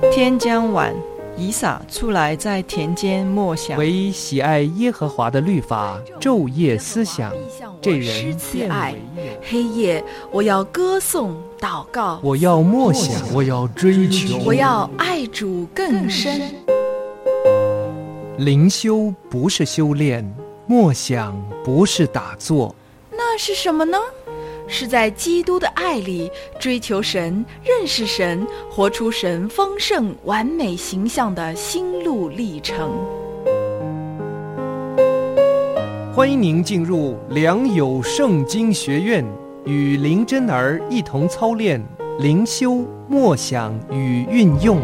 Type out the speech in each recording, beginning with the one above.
天将晚，以撒出来在田间默想， 唯喜爱耶和华的律法，昼夜思想，这人慈爱。黑夜我要歌颂祷告， 我要默想，我要追求， 我要爱主更深。 灵修不是修炼，默想不是打坐， 那是什么呢？是在基督的爱里追求神、认识神、活出神丰盛完美形象的心路历程。 欢迎您进入良友圣经学院，与林真儿一同操练灵修、默想与运用。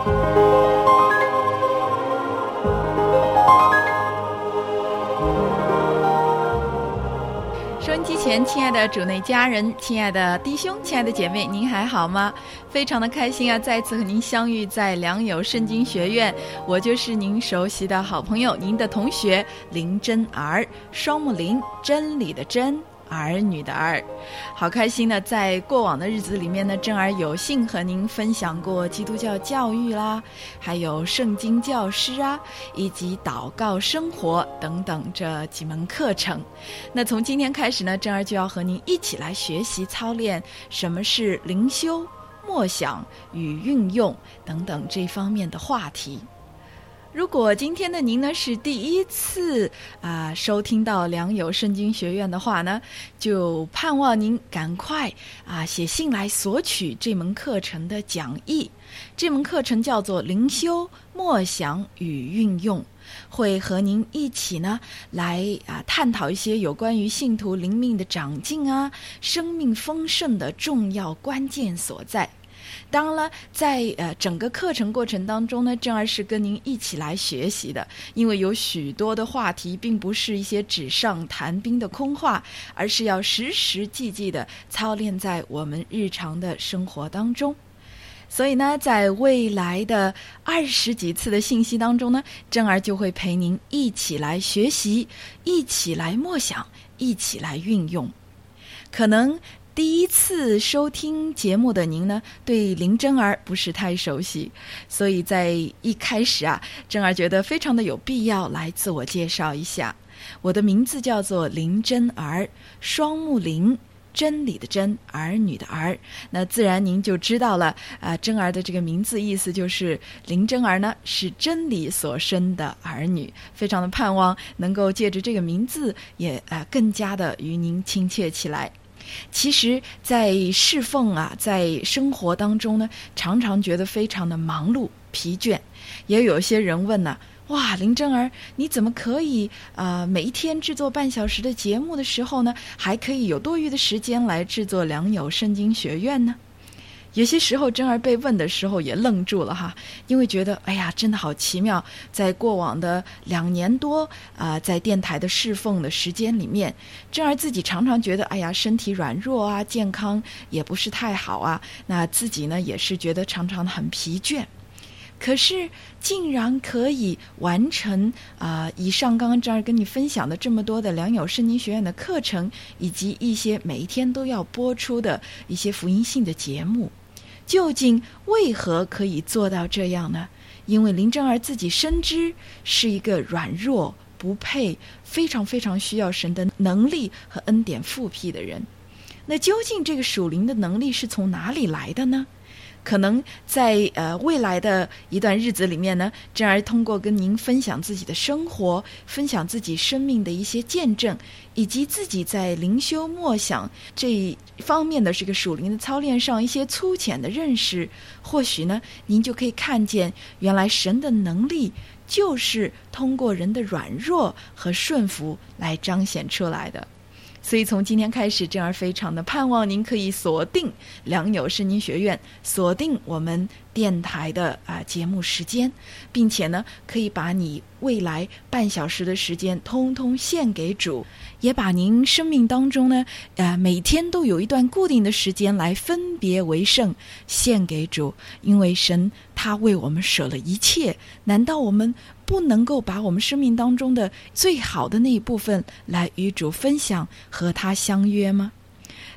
收音机前亲爱的主内家人，亲爱的弟兄，亲爱的姐妹，您还好吗？非常的开心啊，再次和您相遇在良友圣经学院，我就是您熟悉的好朋友，您的同学林真儿，双木林，真理的真，儿女的儿。好开心呢，在过往的日子里面呢，真儿有幸和您分享过基督教教育啦，还有圣经教师啊，以及祷告生活等等这几门课程。那从今天开始呢，真儿就要和您一起来学习操练什么是灵修、默想与运用等等这方面的话题。如果今天的您呢是第一次收听到良友圣经学院的话呢，就盼望您赶快写信来索取这门课程的讲义。这门课程叫做灵修、默想与运用，会和您一起呢来探讨一些有关于信徒灵命的长进啊、生命丰盛的重要关键所在。当然了，在整个课程过程当中呢，真儿是跟您一起来学习的，因为有许多的话题并不是一些纸上谈兵的空话，而是要时时际际的操练在我们日常的生活当中。所以呢，在未来的20几次的信息当中呢，真儿就会陪您一起来学习，一起来默想，一起来运用。可能第一次收听节目的您呢，对林真儿不是太熟悉，所以在一开始真儿觉得非常的有必要来自我介绍一下。我的名字叫做林真儿，双木林，真理的真，儿女的儿。那自然您就知道了真儿的这个名字意思就是林真儿呢是真理所生的儿女，非常的盼望能够借着这个名字也更加的与您亲切起来。其实在侍奉在生活当中呢，常常觉得非常的忙碌疲倦，也有些人问哇，林真儿你怎么可以每一天制作半小时的节目的时候呢，还可以有多余的时间来制作良友圣经学院呢？有些时候真儿被问的时候也愣住了因为觉得哎呀，真的好奇妙，在过往的2年多在电台的侍奉的时间里面，真儿自己常常觉得哎呀，身体软弱健康也不是太好那自己呢也是觉得常常很疲倦。可是竟然可以完成以上刚刚真儿跟你分享的这么多的良友圣经学院的课程，以及一些每一天都要播出的一些福音性的节目，究竟为何可以做到这样呢？因为林真儿自己深知是一个软弱不配、非常非常需要神的能力和恩典复辟的人。那究竟这个属灵的能力是从哪里来的呢？可能在未来的一段日子里面呢，真儿通过跟您分享自己的生活，分享自己生命的一些见证，以及自己在灵修默想这一方面的这个属灵的操练上一些粗浅的认识，或许呢您就可以看见原来神的能力就是通过人的软弱和顺服来彰显出来的。所以从今天开始，真儿非常的盼望您可以锁定良友圣经学院，锁定我们电台的节目时间，并且呢可以把你未来半小时的时间通通献给主，也把您生命当中呢每天都有一段固定的时间来分别为圣献给主。因为神他为我们舍了一切，难道我们不能够把我们生命当中的最好的那一部分来与主分享，和他相约吗？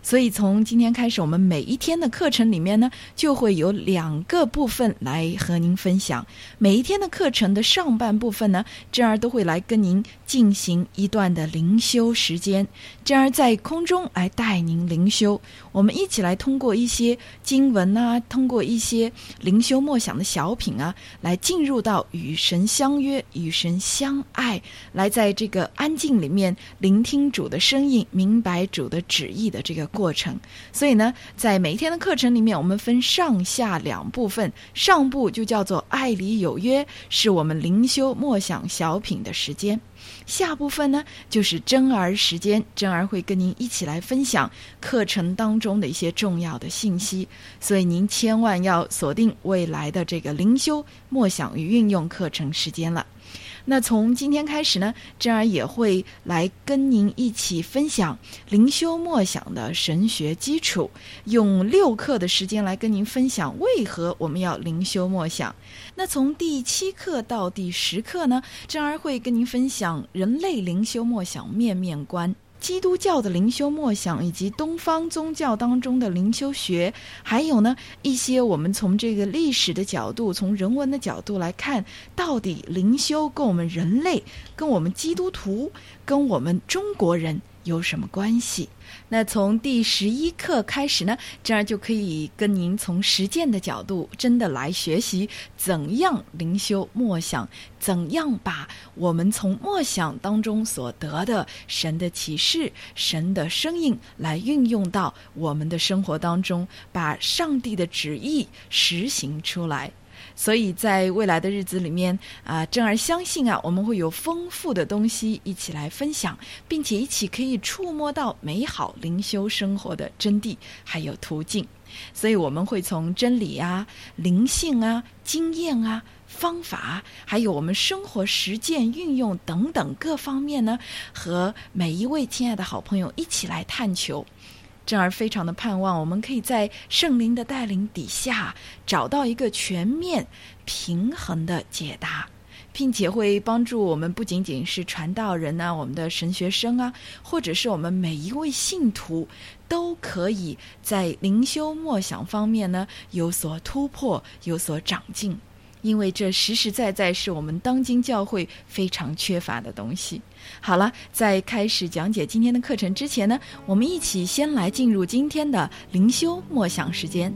所以从今天开始，我们每一天的课程里面呢，就会有2个部分来和您分享。每一天的课程的上半部分呢，珍儿都会来跟您进行一段的灵修时间，珍儿在空中来带您灵修。我们一起来通过一些经文啊，通过一些灵修默想的小品啊，来进入到与神相约、与神相爱，来在这个安静里面聆听主的声音，明白主的旨意的这个过程。所以呢，在每一天的课程里面，我们分上下2部分。上部就叫做爱里有约，是我们灵修默想小品的时间。下部分呢，就是珍儿时间，珍儿会跟您一起来分享课程当中的一些重要的信息，所以您千万要锁定未来的这个灵修默想与运用课程时间了。那从今天开始呢，珍儿也会来跟您一起分享灵修默想的神学基础，用6课的时间来跟您分享为何我们要灵修默想。那从第7课到第10课呢，珍儿会跟您分享人类灵修默想面面观，基督教的灵修默想，以及东方宗教当中的灵修学，还有呢一些我们从这个历史的角度，从人文的角度来看，到底灵修跟我们人类、跟我们基督徒、跟我们中国人有什么关系。那从第11课开始呢，这样就可以跟您从实践的角度真的来学习怎样灵修默想，怎样把我们从默想当中所得的神的启示、神的声音来运用到我们的生活当中，把上帝的旨意实行出来。所以在未来的日子里面珍儿相信我们会有丰富的东西一起来分享，并且一起可以触摸到美好灵修生活的真谛还有途径。所以我们会从真理灵性经验方法，还有我们生活实践运用等等各方面呢，和每一位亲爱的好朋友一起来探求。珍儿非常的盼望我们可以在圣灵的带领底下找到一个全面平衡的解答，并且会帮助我们不仅仅是传道人我们的神学生或者是我们每一位信徒，都可以在灵修默想方面呢有所突破，有所长进，因为这实实在在是我们当今教会非常缺乏的东西。好了，在开始讲解今天的课程之前呢，我们一起先来进入今天的灵修默想时间。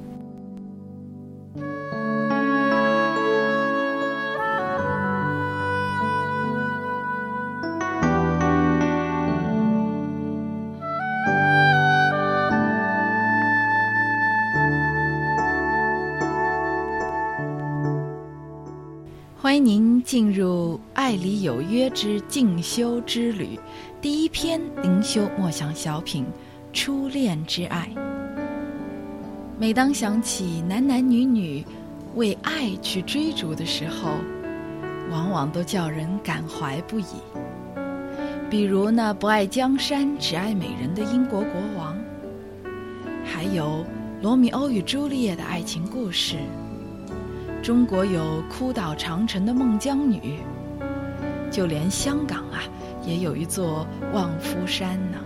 欢迎您进入爱里有约之进修之旅第1篇灵修默想小品，初恋之爱。每当想起男男女女为爱去追逐的时候，往往都叫人感怀不已。比如那不爱江山只爱美人的英国国王，还有罗密欧与朱丽叶的爱情故事。中国有哭倒长城的孟姜女，就连香港也有一座望夫山呢。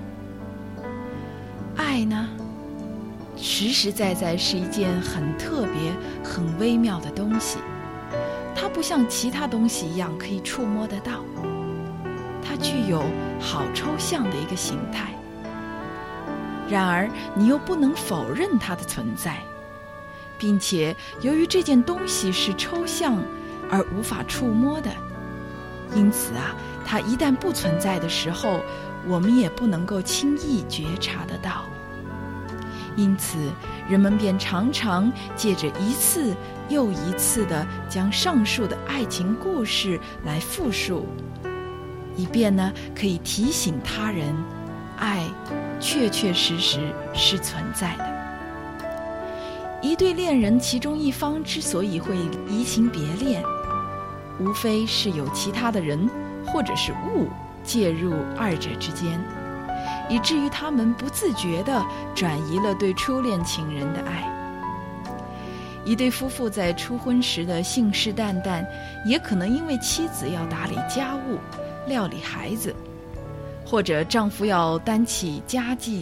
爱呢，实实在在是一件很特别、很微妙的东西。它不像其他东西一样可以触摸得到，它具有好抽象的一个形态。然而，你又不能否认它的存在。并且由于这件东西是抽象而无法触摸的，因此它一旦不存在的时候，我们也不能够轻易觉察得到。因此人们便常常借着一次又一次地将上述的爱情故事来复述，以便呢可以提醒他人，爱确确实实是存在的。一对恋人其中一方之所以会移情别恋，无非是有其他的人或者是物介入二者之间，以至于他们不自觉地转移了对初恋情人的爱。一对夫妇在初婚时的信誓旦旦，也可能因为妻子要打理家务、料理孩子，或者丈夫要担起家计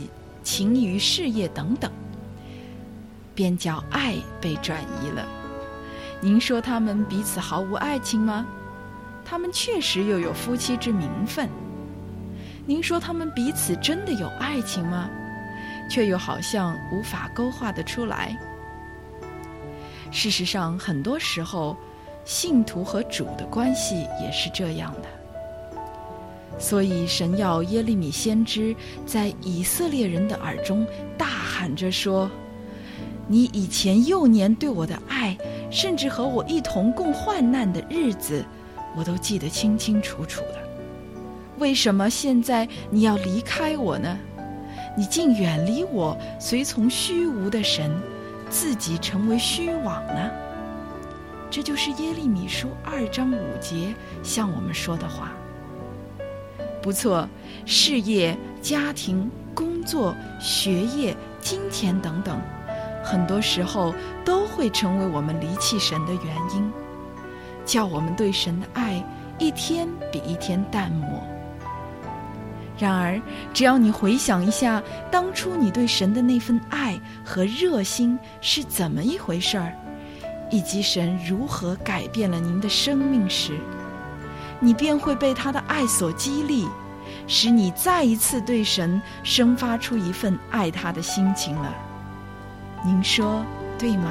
情于事业等等，便叫爱被转移了。您说他们彼此毫无爱情吗？他们确实又有夫妻之名分。您说他们彼此真的有爱情吗？却又好像无法勾画得出来。事实上，很多时候信徒和主的关系也是这样的。所以神要耶利米先知在以色列人的耳中大喊着说，你以前幼年对我的爱，甚至和我一同共患难的日子，我都记得清清楚楚的。为什么现在你要离开我呢？你竟远离我，随从虚无的神，自己成为虚妄呢？这就是耶利米书2章5节向我们说的话。不错，事业、家庭、工作、学业、金钱等等，很多时候都会成为我们离弃神的原因，叫我们对神的爱一天比一天淡漠。然而，只要你回想一下当初你对神的那份爱和热心是怎么一回事儿，以及神如何改变了您的生命时，你便会被他的爱所激励，使你再一次对神生发出一份爱他的心情了。您说对吗？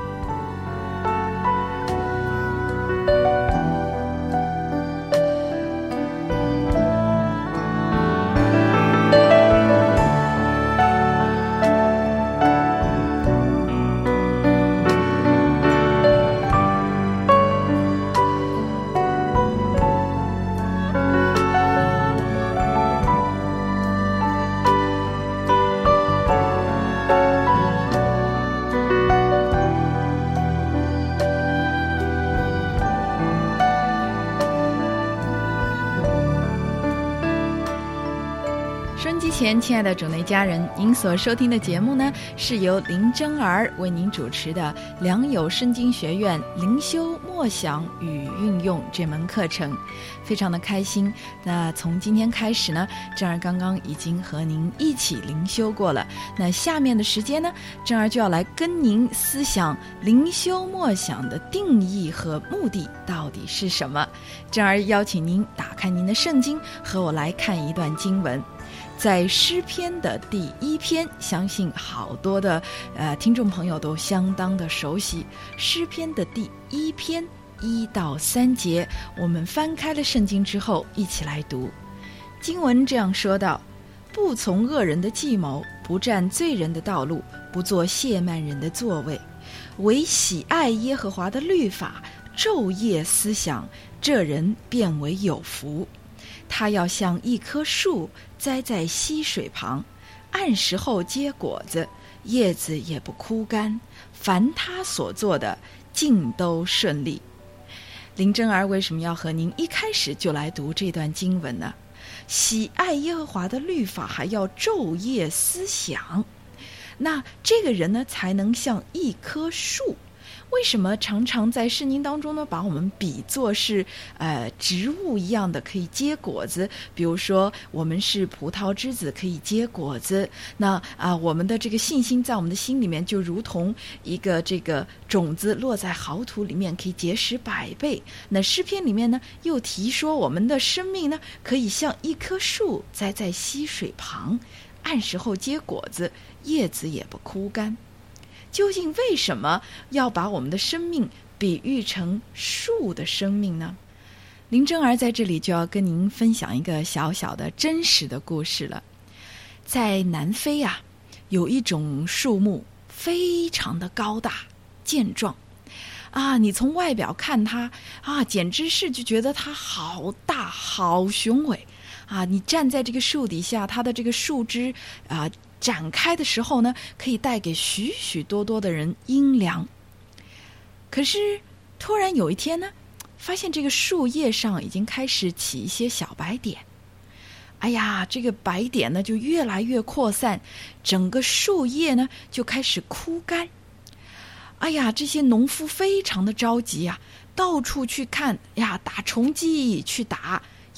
收音机前亲爱的主内家人，您所收听的节目呢，是由林真儿为您主持的良友圣经学院灵修默想与运用这门课程，非常的开心。那从今天开始呢，真儿刚刚已经和您一起灵修过了，那下面的时间呢，真儿就要来跟您思想灵修默想的定义和目的到底是什么。真儿邀请您打开您的圣经，和我来看一段经文。在诗篇的第1篇，相信好多的听众朋友都相当的熟悉。诗篇的第1篇1到3节，我们翻开了圣经之后一起来读。经文这样说道：不从恶人的计谋，不占罪人的道路，不做亵慢人的座位，唯喜爱耶和华的律法，昼夜思想，这人便为有福。他要像一棵树栽在溪水旁，按时候结果子，叶子也不枯干，凡他所做的尽都顺利。林真儿为什么要和您一开始就来读这段经文呢？喜爱耶和华的律法，还要昼夜思想，那这个人呢，才能像一棵树。为什么常常在圣经当中呢，把我们比作是植物一样的可以结果子？比如说我们是葡萄枝子可以结果子，那我们的这个信心在我们的心里面就如同一个这个种子落在好土里面，可以结实100倍。那诗篇里面呢又提说，我们的生命呢可以像一棵树栽在溪水旁，按时候结果子，叶子也不枯干。究竟为什么要把我们的生命比喻成树的生命呢？林真儿在这里就要跟您分享一个小小的真实的故事了。在南非啊，有一种树木非常的高大健壮啊，你从外表看它啊，简直是就觉得它好大好雄伟啊！你站在这个树底下，它的这个树枝展开的时候呢，可以带给许许多多的人阴凉。可是突然有一天呢，发现这个树叶上已经开始起一些小白点。哎呀，这个白点呢就越来越扩散，整个树叶呢就开始枯干。哎呀，这些农夫非常的着急啊，到处去看呀，打虫剂去打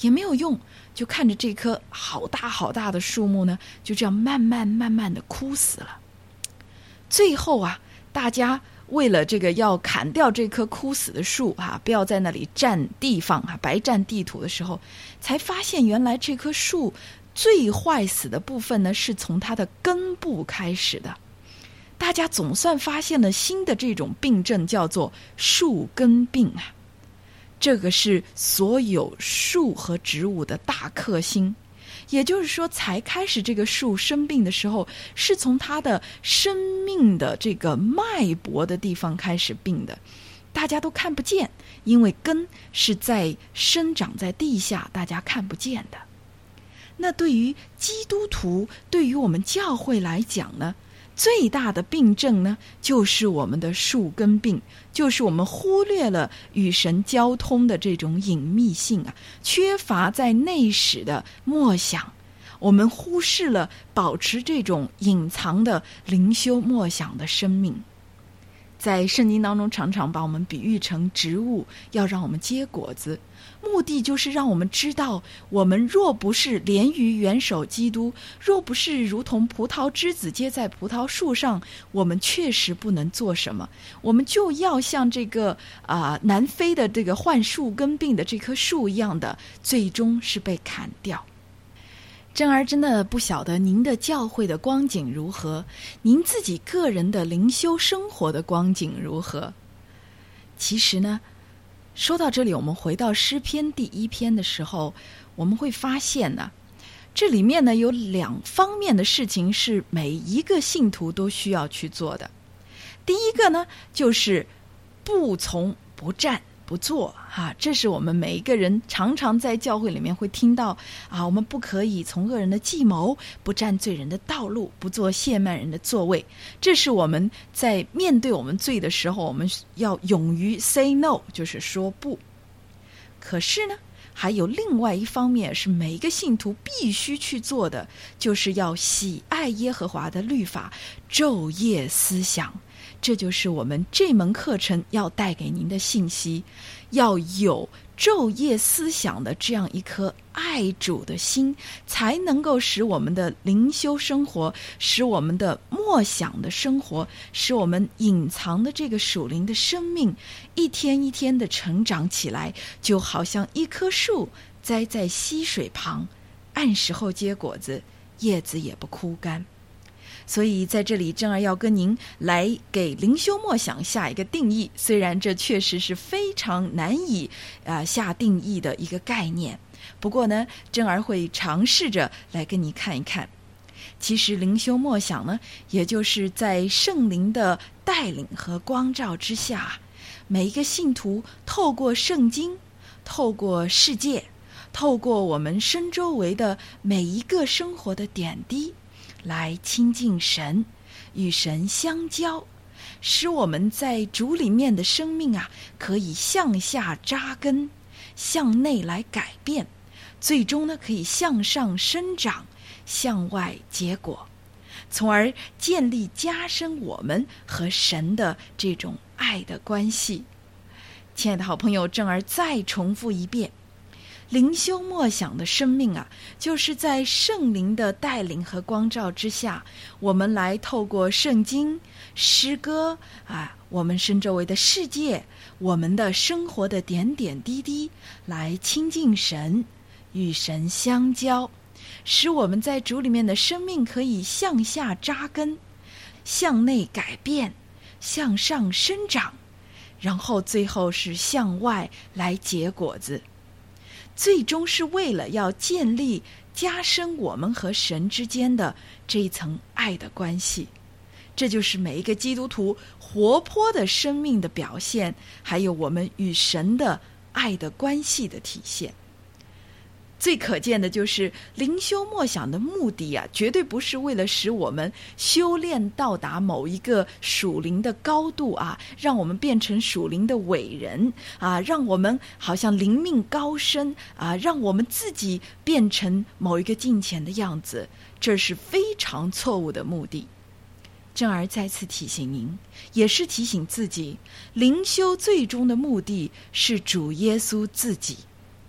也没有用，就看着这棵好大好大的树木呢，就这样慢慢的枯死了。最后啊，大家为了这个要砍掉这棵枯死的树啊，不要在那里占地方啊，白占地土的时候，才发现原来这棵树最坏死的部分呢，是从它的根部开始的。大家总算发现了新的这种病症，叫做树根病啊。这个是所有树和植物的大克星，也就是说，才开始这个树生病的时候，是从它的生命的这个脉搏的地方开始病的。大家都看不见，因为根是在生长在地下，大家看不见的。那对于基督徒，对于我们教会来讲呢，最大的病症呢，就是我们的树根病，就是我们忽略了与神交通的这种隐秘性啊，缺乏在内室的默想，我们忽视了保持这种隐藏的灵修默想的生命。在圣经当中常常把我们比喻成植物，要让我们结果子，目的就是让我们知道，我们若不是连于元首基督，若不是如同葡萄枝子结在葡萄树上，我们确实不能做什么。我们就要像这个南非的这个患树根病的这棵树一样的，最终是被砍掉。真儿真的不晓得您的教会的光景如何，您自己个人的灵修生活的光景如何。其实呢，说到这里，我们回到诗篇第1篇的时候，我们会发现呢，这里面呢有2方面的事情是每一个信徒都需要去做的。第一个呢，就是不从不战不做这是我们每一个人常常在教会里面会听到我们不可以从恶人的计谋，不占罪人的道路，不做亵慢人的座位。这是我们在面对我们罪的时候，我们要勇于 say no， 就是说不。可是呢，还有另外一方面是每一个信徒必须去做的，就是要喜爱耶和华的律法，昼夜思想。这就是我们这门课程要带给您的信息，要有昼夜思想的这样一颗爱主的心，才能够使我们的灵修生活，使我们的默想的生活，使我们隐藏的这个属灵的生命一天一天的成长起来，就好像一棵树栽在溪水旁，按时候结果子，叶子也不枯干。所以在这里正儿要跟您来给灵修默想下一个定义，虽然这确实是非常难以下定义的一个概念，不过呢，正儿会尝试着来跟你看一看。其实灵修默想呢，也就是在圣灵的带领和光照之下，每一个信徒透过圣经，透过世界，透过我们身周围的每一个生活的点滴，来亲近神，与神相交，使我们在主里面的生命可以向下扎根，向内来改变，最终呢可以向上生长，向外结果，从而建立加深我们和神的这种爱的关系。亲爱的好朋友，正儿再重复一遍，灵修默想的生命就是在圣灵的带领和光照之下，我们来透过圣经、诗歌我们身周围的世界，我们的生活的点点滴滴，来亲近神，与神相交，使我们在主里面的生命可以向下扎根，向内改变，向上生长，然后最后是向外来结果子，最终是为了要建立加深我们和神之间的这一层爱的关系。这就是每一个基督徒活泼的生命的表现，还有我们与神的爱的关系的体现。最可见的就是灵修默想的目的绝对不是为了使我们修炼到达某一个属灵的高度让我们变成属灵的伟人让我们好像灵命高深让我们自己变成某一个敬虔的样子，这是非常错误的目的。正儿再次提醒您，也是提醒自己，灵修最终的目的是主耶稣自己。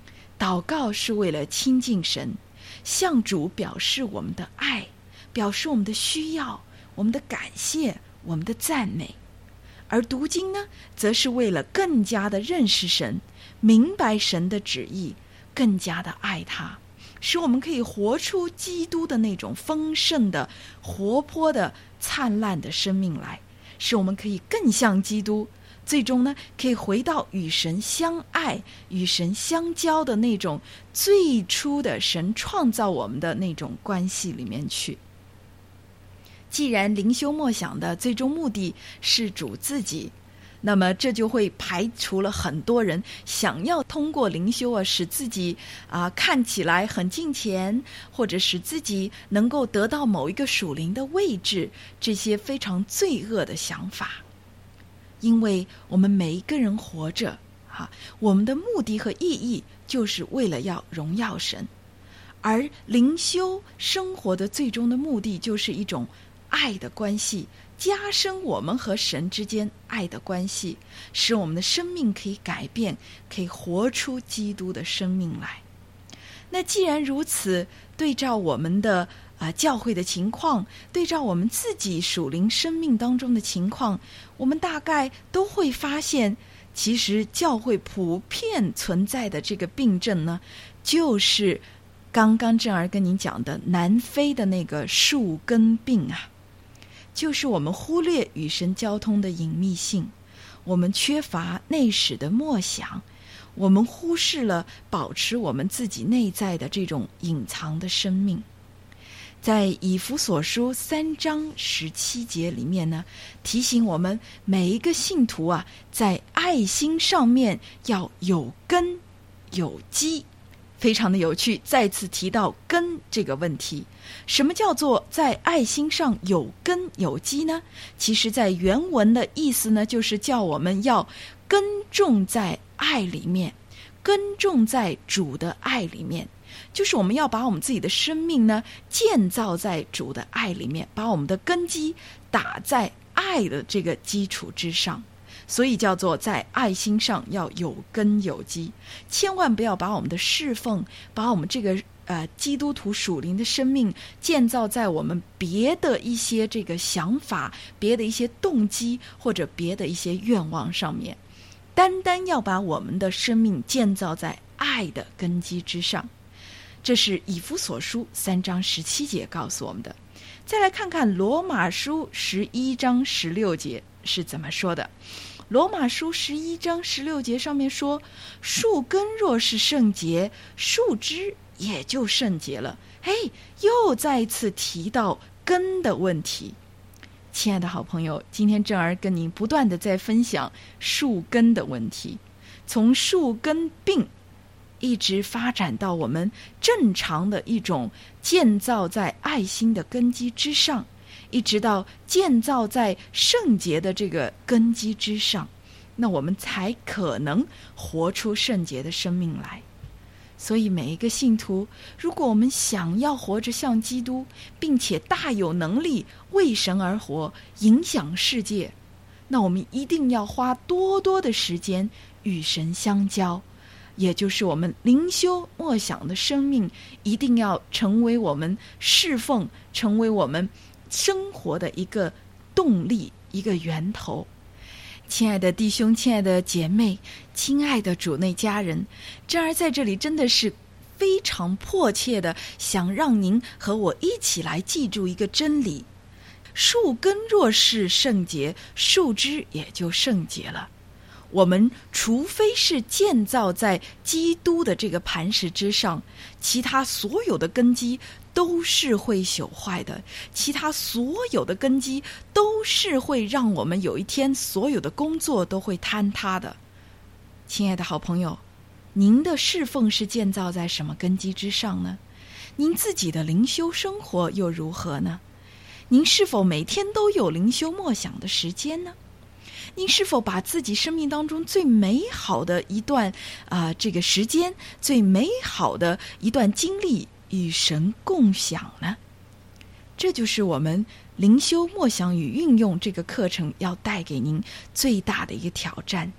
祷告是为了亲近神，向主表示我们的爱，表示我们的需要，我们的感谢，我们的赞美。而读经呢，则是为了更加的认识神，明白神的旨意，更加的爱他，使我们可以活出基督的那种丰盛的、活泼的、灿烂的生命来，使我们可以更像基督，最终呢，可以回到与神相爱、与神相交的那种最初的神创造我们的那种关系里面去。既然灵修默想的最终目的是主自己，那么这就会排除了很多人想要通过灵修使自己看起来很敬虔，或者使自己能够得到某一个属灵的位置，这些非常罪恶的想法。因为我们每一个人活着我们的目的和意义就是为了要荣耀神，而灵修生活的最终的目的就是一种爱的关系，加深我们和神之间爱的关系，使我们的生命可以改变，可以活出基督的生命来。那既然如此，对照我们的教会的情况，对照我们自己属灵生命当中的情况，我们大概都会发现，其实教会普遍存在的这个病症呢，就是刚刚正儿跟您讲的南非的那个树根病就是我们忽略与神交通的隐秘性，我们缺乏内史的默想，我们忽视了保持我们自己内在的这种隐藏的生命。在以弗所书3章17节里面呢，提醒我们每一个信徒在爱心上面要有根有基。非常的有趣，再次提到根这个问题。什么叫做在爱心上有根有基呢？其实在原文的意思呢，就是叫我们要根种在爱里面，根种在主的爱里面，就是我们要把我们自己的生命呢建造在主的爱里面，把我们的根基打在爱的这个基础之上。所以叫做在爱心上要有根有基，千万不要把我们的侍奉，把我们这个基督徒属灵的生命建造在我们别的一些这个想法，别的一些动机，或者别的一些愿望上面，单单要把我们的生命建造在爱的根基之上。这是以弗所书3章17节告诉我们的。再来看看罗马书11章16节是怎么说的。罗马书11章16节上面说，树根若是圣洁，树枝也就圣洁了。又再一次提到根的问题。亲爱的好朋友，今天正儿跟您不断的在分享树根的问题，从树根病一直发展到我们正常的一种建造在爱心的根基之上，一直到建造在圣洁的这个根基之上，那我们才可能活出圣洁的生命来。所以每一个信徒，如果我们想要活着像基督，并且大有能力为神而活，影响世界，那我们一定要花多多的时间与神相交，也就是我们灵修默想的生命一定要成为我们侍奉，成为我们生活的一个动力，一个源头。亲爱的弟兄，亲爱的姐妹，亲爱的主内家人，正儿在这里真的是非常迫切的想让您和我一起来记住一个真理：树根若是圣洁，树枝也就圣洁了。我们除非是建造在基督的这个磐石之上，其他所有的根基都是会朽坏的，其他所有的根基都是会让我们有一天所有的工作都会坍塌的。亲爱的好朋友，您的侍奉是建造在什么根基之上呢？您自己的灵修生活又如何呢？您是否每天都有灵修默想的时间呢？您是否把自己生命当中最美好的一段这个时间，最美好的一段经历与神共享呢？这就是我们灵修默想与运用这个课程要带给您最大的一个挑战。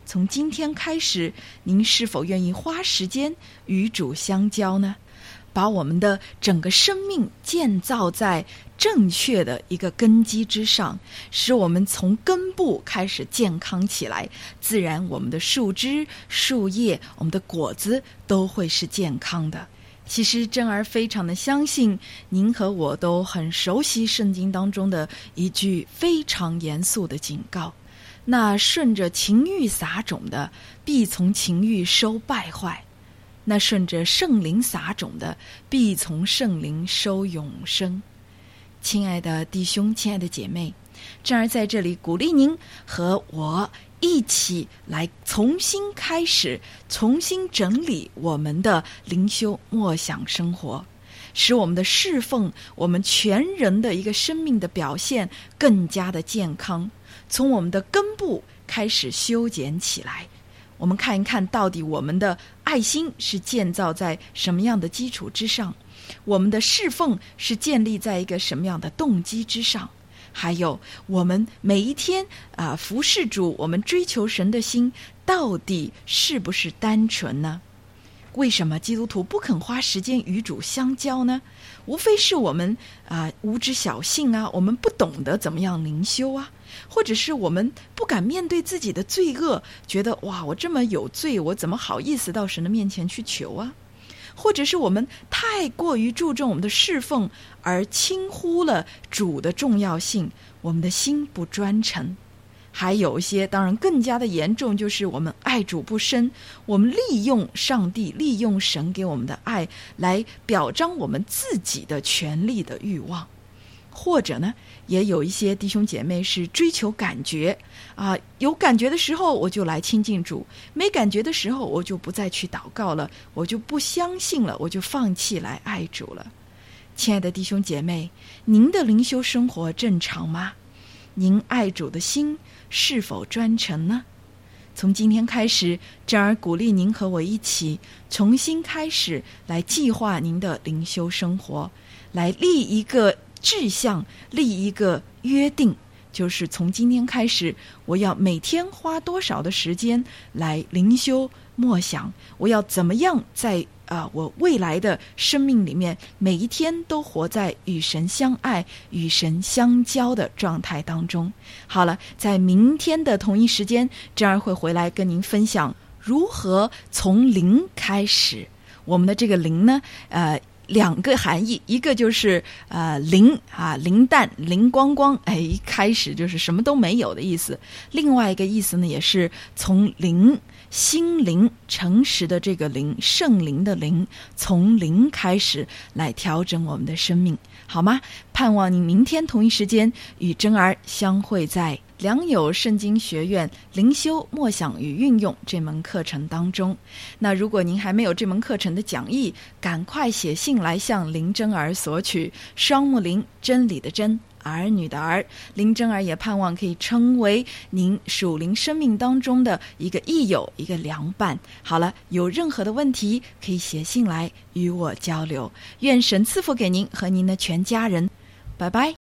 从今天开始，您是否愿意花时间与主相交呢？把我们的整个生命建造在正确的一个根基之上，使我们从根部开始健康起来，自然我们的树枝、树叶、我们的果子都会是健康的。其实珍儿非常的相信，您和我都很熟悉圣经当中的一句非常严肃的警告，那顺着情欲撒种的，必从情欲收败坏；那顺着圣灵撒种的，必从圣灵收永生。亲爱的弟兄，亲爱的姐妹，珍儿在这里鼓励您和我一起来重新开始，重新整理我们的灵修默想生活，使我们的侍奉，我们全人的一个生命的表现更加的健康，从我们的根部开始修剪起来。我们看一看到底我们的爱心是建造在什么样的基础之上，我们的侍奉是建立在一个什么样的动机之上，还有我们每一天服侍主，我们追求神的心到底是不是单纯呢？为什么基督徒不肯花时间与主相交呢？无非是我们无知小信啊，我们不懂得怎么样灵修啊，或者是我们不敢面对自己的罪恶，觉得哇，我这么有罪，我怎么好意思到神的面前去求啊？或者是我们太过于注重我们的侍奉，而轻忽了主的重要性，我们的心不专诚。还有一些当然更加的严重，就是我们爱主不深，我们利用上帝，利用神给我们的爱来表彰我们自己的权利的欲望。或者呢，也有一些弟兄姐妹是追求感觉有感觉的时候我就来亲近主，没感觉的时候我就不再去祷告了，我就不相信了，我就放弃来爱主了。亲爱的弟兄姐妹，您的灵修生活正常吗？您爱主的心是否专诚呢？从今天开始，珍儿鼓励您和我一起重新开始来计划您的灵修生活，来立一个志向，立一个约定，就是从今天开始，我要每天花多少的时间来灵修默想，我要怎么样在我未来的生命里面，每一天都活在与神相爱、与神相交的状态当中。好了，在明天的同一时间，珍儿会回来跟您分享如何从零开始。我们的这个零呢，两个含义，一个就是零零蛋零光光，一开始就是什么都没有的意思。另外一个意思呢，也是从零，心灵诚实的这个灵，圣灵的灵，从零开始来调整我们的生命，好吗？盼望你明天同一时间与珍儿相会在良友圣经学院灵修默想与运用这门课程当中。那如果您还没有这门课程的讲义，赶快写信来向林珍儿索取。双木林，真理的真，儿女的儿，林珍儿也盼望可以成为您属灵生命当中的一个益友，一个良伴。好了，有任何的问题可以写信来与我交流。愿神赐福给您和您的全家人，拜拜。